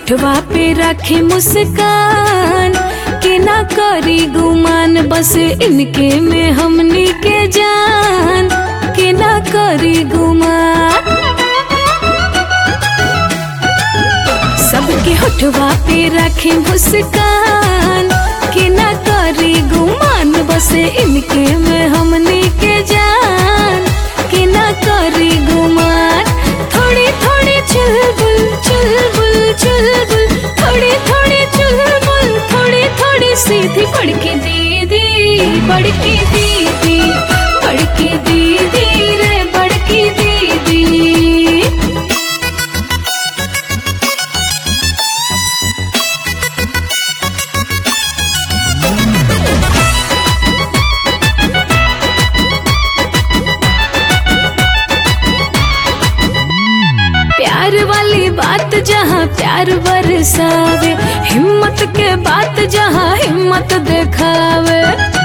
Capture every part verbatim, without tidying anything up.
होठवा पे रखे मुस्कान के ना करी गुमान, बस इनके में हमनी के जान के ना करी गुमान। सबके होठवा पे रखे मुस्कान के ना करी गुमान, बस इनके में हमनी के जान के ना करी गुमान। थोड़ी थोड़ी चुलबुल चुलबुल चुलबुल, थोड़ी थोड़ी चुलबुल, थोड़ी थोड़ी सीधी बड़की दीदी बड़की दीदी बड़की दीदी रे बड़की दीदी। प्यार वाली बात जहाँ प्यार बरसावे, हिम्मत के बात जहाँ हिम्मत दिखावे।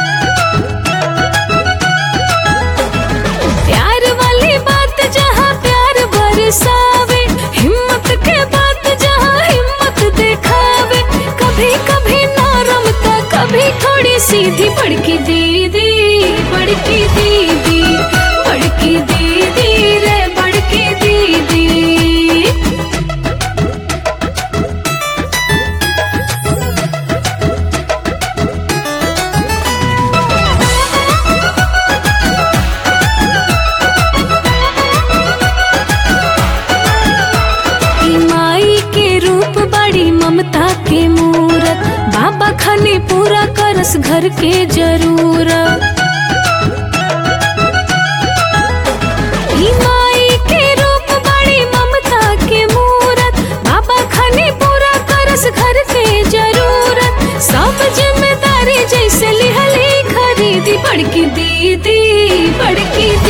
प्यार वाली बात जहाँ प्यार बरसावे, हिम्मत के बात जहाँ हिम्मत दिखावे। कभी कभी नरम तो कभी थोड़ी सीधी बड़की दीदी बड़की दीदी बड़की दीदी रे बड़की दीदी। ममता के मूरत बाबा खाली पूरा करस घर के जरूरत। माई के रूप बड़ी ममता के मूरत, बाबा खाली पूरा करस घर के जरूरत। सब जिम्मेदारी जैसे लिहली खरीदी बड़की दीदी बड़की